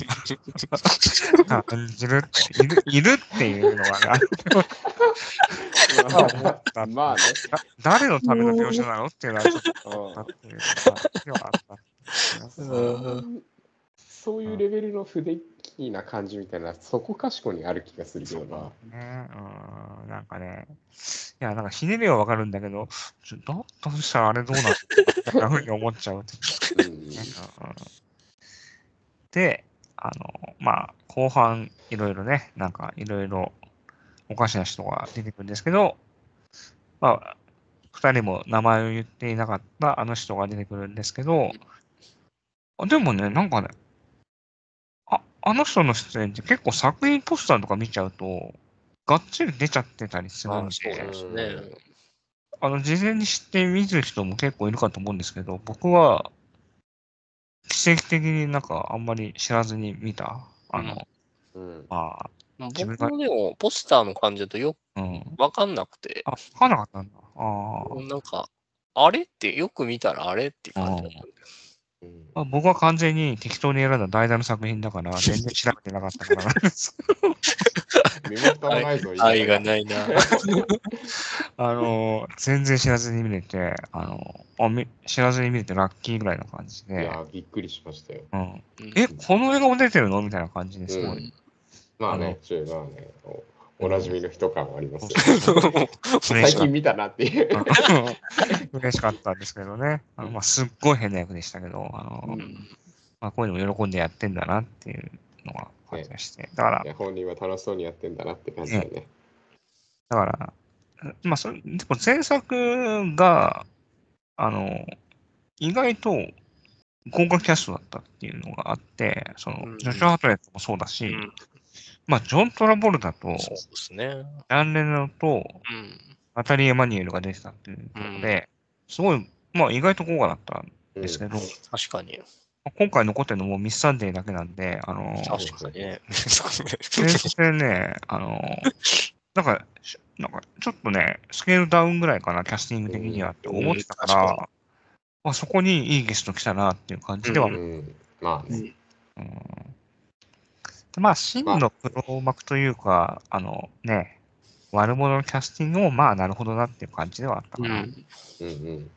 感じるっている、いるっていうのがね、あの描写は思ったっていうまあね。 だ誰のための描写なのっていうのはちょっと思ったっていう感じではあったんですね。 うんそういうレベルの不出来な感じみたいな、そこかしこにある気がするけどな。 ね、うん、なんかね、いや、なんかひねりはわかるんだけど、ちょだったとしたらあれどうなのかみたいなふうに思っちゃうっていうかうんね。うんで、あの、まあ、後半、いろいろね、なんかいろいろおかしな人が出てくるんですけど、まあ、二人も名前を言っていなかったあの人が出てくるんですけど、あでもね、なんかね、あ、あの人の出演って結構作品ポスターとか見ちゃうと、がっつり出ちゃってたりするんあそうで、 ですね。 あの、事前に知って見る人も結構いるかと思うんですけど、僕は奇跡的になんかあんまり知らずに見た。あの、 うん。 まあ、自分僕が、 もでも、ポスターの感じだとよくうん。 わかんなくて、 あ、わかんなかったんだ。あなんか、あれってよく見たらあれってあ、 感じうん。 だったんです。 うんまあ、僕は完全に適当に選んだ代打の作品だから、全然調べてなかったからなんです。 身も蓋もないぞ、言い愛方が。 がないな。 あの、全然知らずに見れて、あの、あみ知らずに見れてラッキーぐらいの感じで、 いや、びっくりしましたよ。 うん。 うんえ、この映画も出てるのみたいな感じですごい。 うんまあね、ちょいまあね、おおなじみの人感はありますよ。 そうそうそう嬉しかっ最近見たなっていう。 た。嬉しかったんですけどね。あのまあ、すっごい変な役でしたけど、あの、 うんまあ、こういうのも喜んでやってんだなっていうのが感じがして。だからい、や本人は楽しそうにやってんだなって感じだよね。 だから、まあ、それ、でも前作が、あの、意外と豪華キャストだったっていうのがあって、その、 うんジョシュ・ハートレットもそうだし、 うんまあ、ジョン・トラボルタと、ジそうですね。 ャン・レノと、 うん。 ナタリー・エマニュエルが出てたっていうところで、すごい、まあ、意外と豪華だったんですけど、 確かに。 まあ今回残ってるのもミス・サンデーだけなんで、あの、 確かにね。 全然ね、あの、なんか、しなんか、ちょっとね、スケールダウンぐらいかな、キャスティング的にはって思ってたかうん確ら、まあ、そこにいいゲスト来たなっていう感じでは、 ううん、まあね。 うんうんでまあ、真の黒幕というか、あのね、悪者のキャスティングもまあ、なるほどなっていう感じではあったかな。 うん。 うんうん。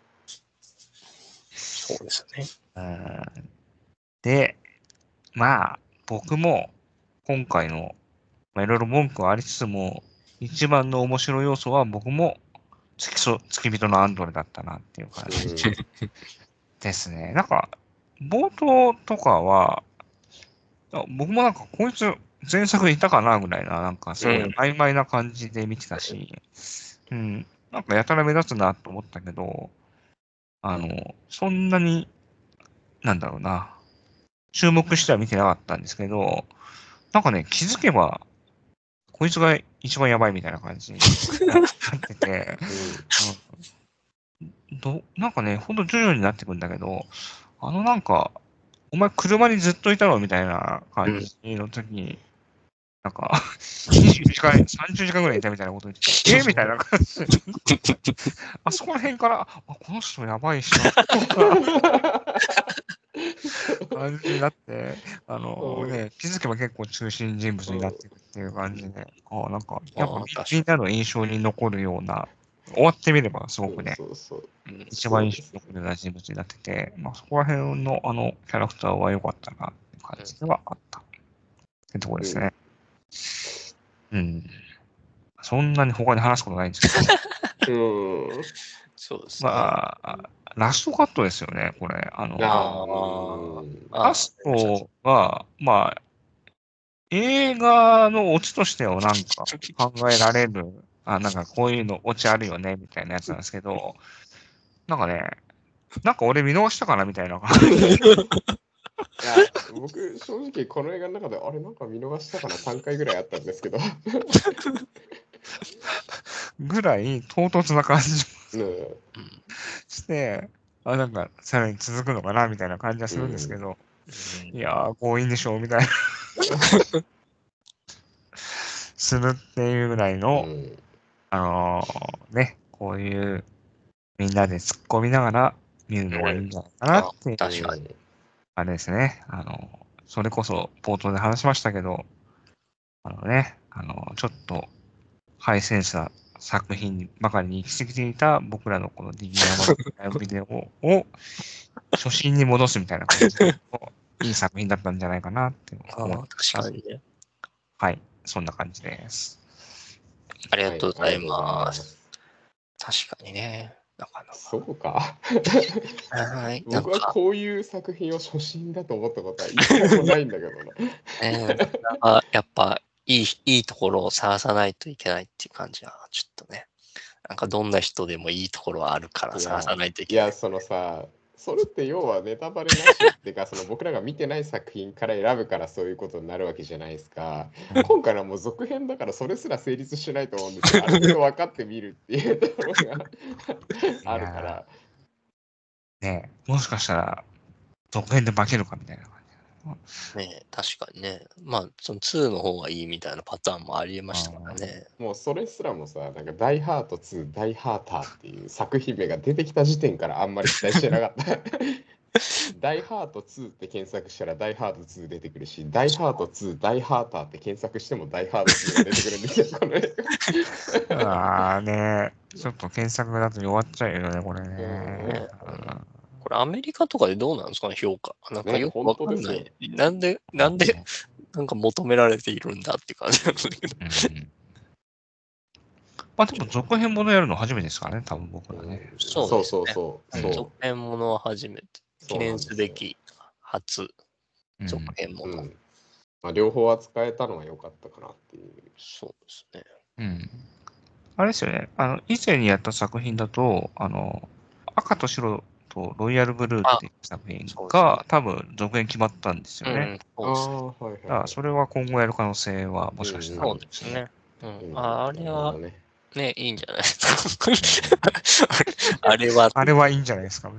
そうですね。 うんで、まあ、僕も今回の、まあ、いろいろ文句はありつつも、一番の面白い要素は僕も月そ付き人のアンドレだったなっていう感じですね。なんか、冒頭とかは、あ僕もなんかこいつ前作いたかなぐらいな、なんかすごいうん曖昧な感じで見てたし、うん、なんかやたら目立つなと思ったけど、あの、そんなに、なんだろうな、注目しては見てなかったんですけど、なんかね、気づけば、こいつが一番やばいみたいな感じになってて、うん、どなんかね、ほんと徐々になってくんだけど、あのなんか、お前車にずっといたろみたいな感じの時に、なんか、にじゅうよじかん、さんじゅうじかんぐらいいたみたいなこと言ってて、えみたいな感じで。あそこら辺から、あ、この人やばい人だ感じになって、あのね、気づけば結構中心人物になっていくっていう感じで、あなんか、やっぱああ確かみんなの印象に残るような、終わってみればすごくね、 そうそうに。 一番印象に残るような人物になってて、まあそこら辺のあのキャラクターは良かったなっていう感じではあった。ってところですね。うん。そんなに他に話すことないんですけど、 うん。 そうですね。 まあ、ラストカットですよね、これ。あの、 ああラストは、まあ、映画のオチとしてはなんか考えられる、あ、なんかこういうのオチあるよね、みたいなやつなんですけど、なんかね、なんか俺見逃したかなみたいないや、僕、正直この映画の中で、あれ、なんか見逃したかな、さんかいぐらいあったんですけど。 ぐらい唐突な感じねして、あ、なんかさらに続くのかなみたいな感じはするんですけど、いやー、強引でしょ、みたいな。するっていうぐらいの、 うん。 あのーね、こういうみんなで突っ込みながら見るのがいいんじゃないかなあって、 確かに。 あれですね。あの、それこそ冒頭で話しましたけど、あのね、あの、ちょっとハイセンスな作品ばかりに行き過ぎていた僕らのこのディギアマのライブビデオを初心に戻すみたいな感じのいい作品だったんじゃないかなってあ思いました。 確かにね。 はい、そんな感じです。 ありがとうございはいありがとうございま。 ますす。 確かにね。なかなそうか。 か。はい。なん僕はか、 こういう作品を初心だと思ったことは一回もないんだけどな。 ね、なんかやっぱいい、いいところを探さないといけないっていう感じは、ちょっとね。なんかどんな人でもいいところはあるからい探さや、 ないといけない。 いや、そのさ、それって要はネタバレなしっていうか、その僕らが見てない作品から選ぶからそういうことになるわけじゃないですか。 うん今回のはもう続編だからそれすら成立しないと思うんですよ。ある程度分かってみるっていうところがあるから。 ねえ、もしかしたら続編で負けるかみたいな感ね確かにね。まあ、そのツーの方がいいみたいなパターンもありえまじ。 したからね。 もうそれすらもさ、なんかダイハートツー、ダイハーターっていう作品名が出てきた時点からあんまり期待してなかった。ダイハートツーって検索したらダイハートツー出てくるし、ダイハートツー、ダイハーターって検索してもダイハートツーが出てくるんですよ、この映画。 ああね、ちょっと検索だと弱っちゃうよね、これね。 ねうんこれアメリカとかでどうなんですかね、評価。なんかねよくわかん本当でない。なんで、なんで、なんか求められているんだっていう感じなんだけど。 うんまあでも続編ものやるの初めてですからね、多分僕らね。 そうですね。 そうそうそう。 続編ものは初めて。記念すべき初うん続編もの。 うんまあ、両方扱えたのは良かったかなっていう。 そうですね。 うん。あれですよね、あの、以前にやった作品だと、あの、赤と白とロイヤルブルーっていう作品そうですが、多分続編決まったんですよね。 うん、そうですね。 ああ、はいはい、 だからそれは今後やる可能性はもしかしたらあそうるんですね。ううんん。ああれはなるほど、ね。 ね、いいんじゃないですか。あれは、 あれはいいんじゃないですか。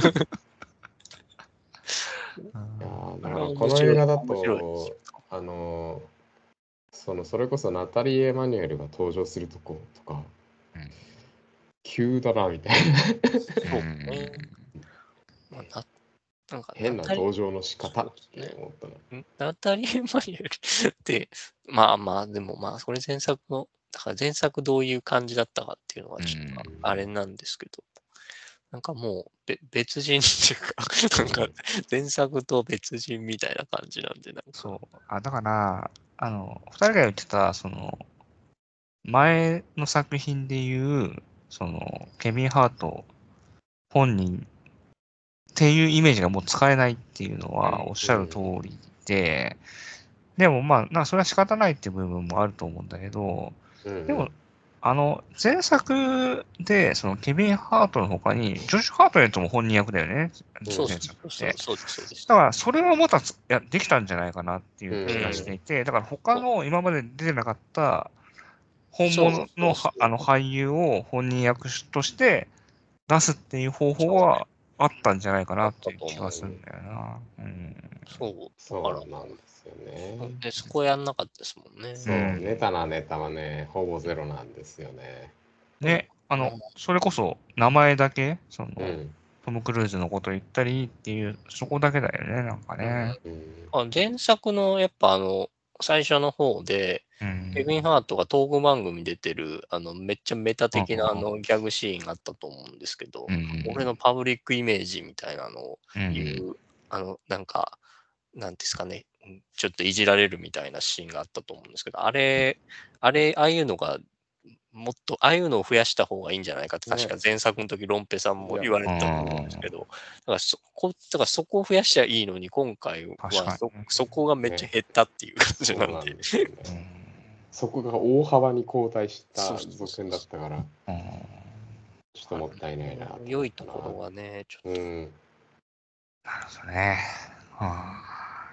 いやーだあれはからこ面白い。 の映画だ面白いですと、あのーそのそれこそナタリー・エマニュエルが登場するとことか、 うん急だなみたいな。 そうね。まあ、ななんか変なナタリ登場の仕方っそうですねて思ったな。 んナタリー・マニュエルって、まあまあ、でもまあ、これ前作の、だから前作どういう感じだったかっていうのはちょっとうんあれなんですけど、なんかもうべ別人っていうか、なんか前作と別人みたいな感じなんで、なんか、 そう。あ、だから、あの、二人が言ってた、その、前の作品で言う、その、ケビン・ハート本人っていうイメージがもう使えないっていうのはおっしゃる通りで、でもまあ、なそれは仕方ないっていう部分もあると思うんだけど、 うんでも、あの、前作で、そのケビン・ハートの他に、ジョシュ・ハートネットも本人役だよね、 そう前そうそう作って。 そうです、そうです。 だから、それはまたついやできたんじゃないかなっていう気がしうんていて、だから他の今まで出てなかった本そう物のそうそうはあの俳優を本人役として出すっていう方法はあったんじゃないかなっていう気がするんだよな。うん。 そう、だからそうなんですよね。 で、そこやんなかったですもんね。 そう、 うんネタなネタはね、ほぼゼロなんですよね。 ね、あのうん、 それこそ名前だけ、その、 うん。 トム・クルーズのこと言ったりっていう、そこだけだよね、なんかね。 うんあ前作のやっぱあの、最初の方で、 うん。 ケビン・ハートがトーク番組出てる、あの、めっちゃメタ的なあうんのギャグシーンがあったと思うんですけど、 うん俺のパブリックイメージみたいなのをうん言う、あの、なんか、なんですかね、うんちょっといじられるみたいなシーンがあったと思うんですけど、あれ、あれ、ああいうのが、もっと、ああいうのを増やした方がいいんじゃないかって、確か前作の時、ロンペさんも言われてたと思うんですけど、だからそこ、だからそこを増やしちゃいいのに、今回はそ確かにねそこがめっちゃ減ったっていう感じそうなんで。 なんですよね。 うんそこが大幅に後退したそうそうそう続編だったから、 うんちょっともったいないなと思ったな。 良いところはね、ちょっと。 うん。 なるほどね。は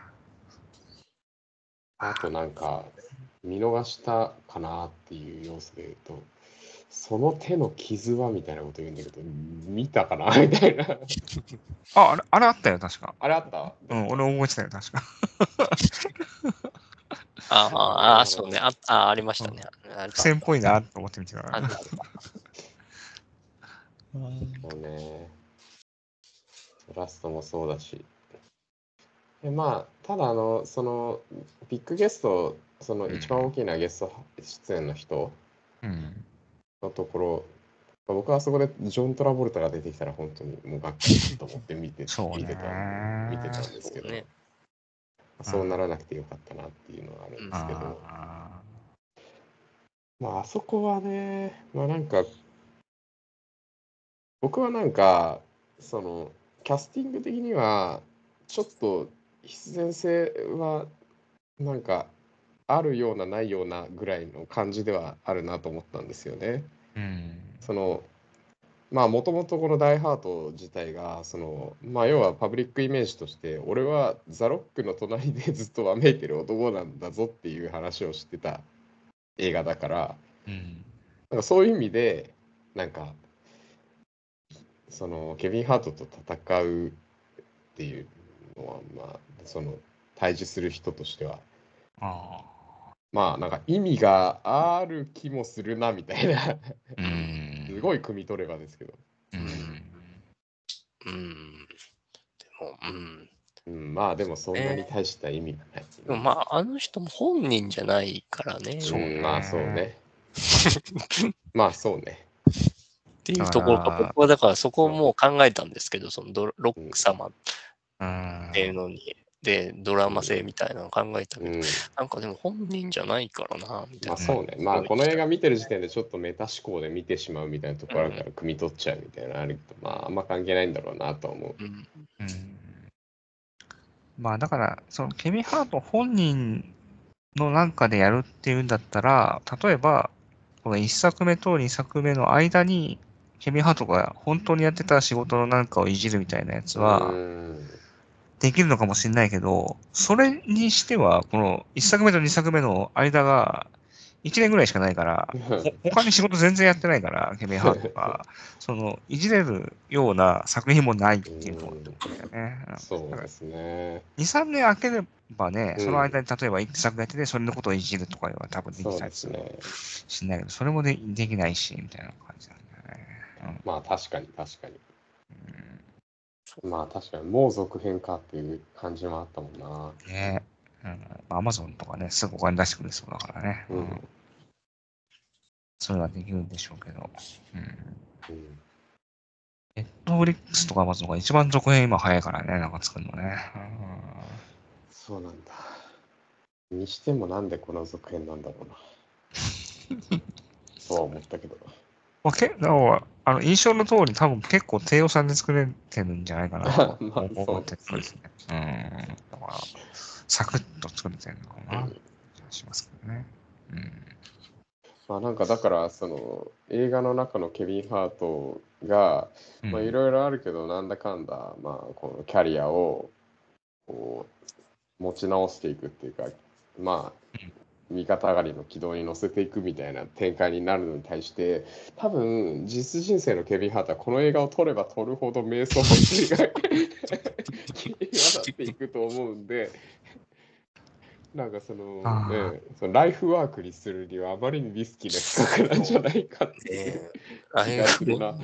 あとなんか、見逃したかなっていう要素で言うと、その手の傷はみたいなこと言うんだけど、見たかなみたいな。 あ、ああれ、あれあったよ、確か。 あれあったうん、俺覚えてたよ、確か。 ああ、ああ、そうね。あ、あ、ありましたね。あれ苦戦っぽいなと思って見てたからあな。 あそうね。ラストもそうだし。でまあ、ただあの、その、ビッグゲスト、その一番大きなゲスト出演の人うん。 のところ、僕はそこでジョン・トラボルタが出てきたら本当にもうがっかりと思って見てそう見てたね。 見てたんですけど、 そうね。 そうならなくてよかったなっていうのがあるんですけど、 あまああそこはね、まあなんか僕はなんかそのキャスティング的にはちょっと必然性はなんかあるようなないようなぐらいの感じではあるなと思ったんですよね。 ーうん。 そのまあもともとこの「ダイ・ハート」自体がそのまあ要はパブリックイメージとして俺はザ・ロックの隣でずっとわめいてる男なんだぞっていう話をしてた映画だからうん。 なんかそういう意味でなんかそのケビン・ハートと戦うっていうのはまあその対峙する人としてはあまあなんか意味がある気もするなみたいなあ。うん。 すごい汲み取ればですけど、 うん。 うん。でも、うん。 うん、まあでもそんなに大した意味がない、 でもまあ、あの人も本人じゃないからね。 そうねうん、まあそうねまあそうねっていうところか、 だから僕はだからそこをもう考えたんですけど、そのドロロック様っうん。 ていうのに、で、ドラマ性みたいなのを考えたけど、 うんなんかでも本人じゃないからな、みたいな。 まあそうね、まあこの映画見てる時点でちょっとメタ思考で見てしまうみたいなところあるから汲み取っちゃうみたいなのあるけど、まああんま関係ないんだろうなとは思う。 うん。 うん。まあだから、そのケビン・ハート本人のなんかでやるっていうんだったら、例えば、このいっさくめとにさくめの間に、ケビン・ハートが本当にやってた仕事のなんかをいじるみたいなやつうは、 んできるのかもしれないけど、それにしては、このいっさくめとにさくめの間が、いちねんぐらいしかないから、ほ他に仕事全然やってないから、ケビン・ハートが、その、いじれるような作品もないっていうところだよね。だからそうですね。 に、さんねん空ければね、 うんその間に例えばいっさくやってて、それのことをいじるとかは多分でそうきたりするですね。 しんないけど、それもでできないし、みたいな感じなんだよね。 まあ確かに確かに。 うん、 まあ確かにもう続編かっていう感じもあったもんな。 ねえ。アマゾンとかね、すぐお金出してくれそうだからね。 うん。 うんそれはできるんでしょうけど。うん。 うんネットフリックスとかアマゾンが一番続編今早いからね、なんか作るのね。 そうなんだ。にしてもなんでこの続編なんだろうな。とは思ったけど。 まあ、けだからあの印象の通り多分結構低予算で作れてるんじゃないかなとまあ思そうってるんですね。うん。だから、サクッと作れてるのかな、 うん気がしますけどね。うん。 まあなんかだからその映画の中のケビン・ハートがうんまあいろいろあるけどなんだかんだまあこのキャリアをこう持ち直していくっていうかまあ味方上がりの軌道に乗せていくみたいな展開になるのに対して多分実人生のケビン・ハートはこの映画を撮れば撮るほど瞑想が際立っていくと思うんでなんかそのあーねそのライフワークにするにはあまりにリスキーな企画なんじゃないかっていうえー、 気がするな。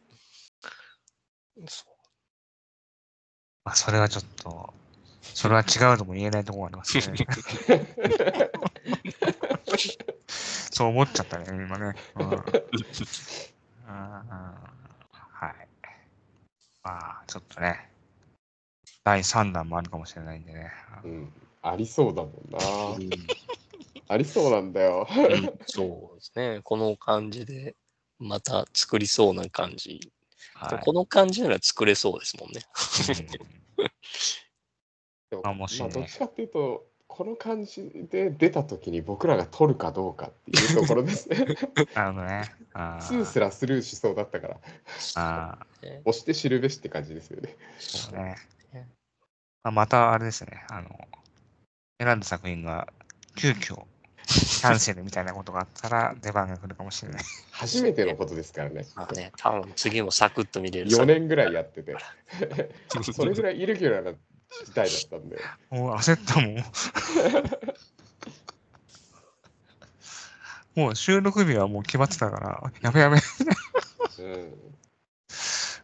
そまあ、それはちょっと、それは違うとも言えないところがありますね。そう思っちゃったね、今ね。うん。あーはい。まあ、ちょっとね、だいさんだんもあるかもしれないんでね。 うん、ありそうだもんな。 ううんありそうなんだよ。 うんそうですね。この感じで、また作りそうな感じ。ではい。 もこの感じなら作れそうですもんね。 でもあもしねまあどっちかっていうとこの感じで出た時に僕らが撮るかどうかっていうところですね。 なるほどね。あツーすらスルーしそうだったからあ、 ね押して知るべしって感じですよね。 そうね。まあ、またあれですね。あの、選んだ作品が急遽キャンセルみたいなことがあったら出番が来るかもしれない。 初めてのことですからね。 まあね、多分次もサクッと見れる。 よねんぐらいやっててそれぐらいイレギュラーな事態だったんで。 もう焦ったもん。もう収録日はもう決まってたから、やべやべ。 うん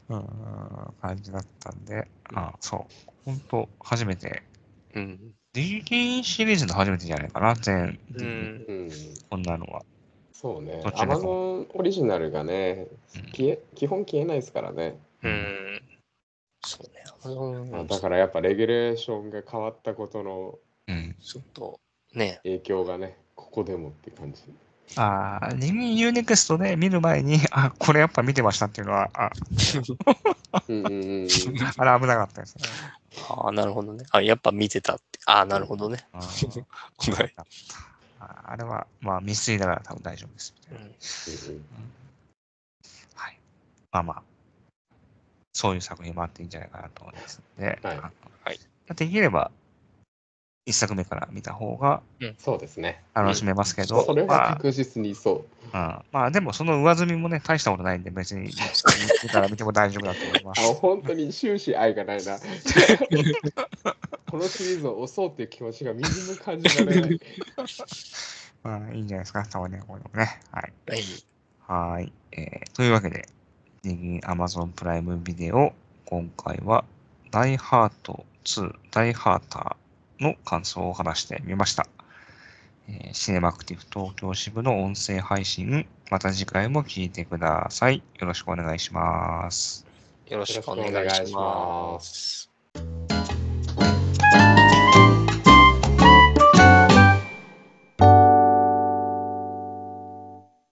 うん、感じだったんで、あ、そう、本当初めて、 うん。 ディズニーシリーズの初めてじゃないかな、全うディズニー、 ん。 うん。 こんなのは。 そうね。 途中でこ Amazon オリジナルがね、 うん消え、基本消えないですからね。 ううんん。そうね。あのあだからやっぱレギュレーションが変わったことのうん。 ちょっと、ね。 影響がね、ここでもって感じ。 ああ、ディズニー ユーネクストで見る前に、あ、これやっぱ見てましたっていうのは、あ、 うんうんうんうん。 あれ危なかったですね。 ああ、なるほどね。あ、やっぱ見てたって。ああ、なるほどね。 あーはい危なかったああれは、まあ、未遂ながら多分大丈夫ですみたいな。 うん。 うんうんはい。まあまあ、そういう作品もあっていいんじゃないかなと思いますので、 はいあのはい。 できれば、一作目から見た方がそうですね。 楽しめますけど、 それはまあ、 確実にそうん、まあでもその上積みもね、大したことないんで、別に見たら見ても大丈夫だと思いまう。 す。 あ、本当に終始愛がないな。このシリーズを押そうっていう気持ちがみじんも感じられない。 まあいいんじゃないですか、たまにはこういうのもね。はい。 はい。 はーい。えーというわけで、ディズニー Amazon プライムビデオ、今回は、ダイハートツー、ダイハーターの感想を話してみました。えーシネマクティブ東京支部の音声配信、また次回も聞いてください。よろしくお願いします。 よろしくおよろしくお願いし願いしまます。 す。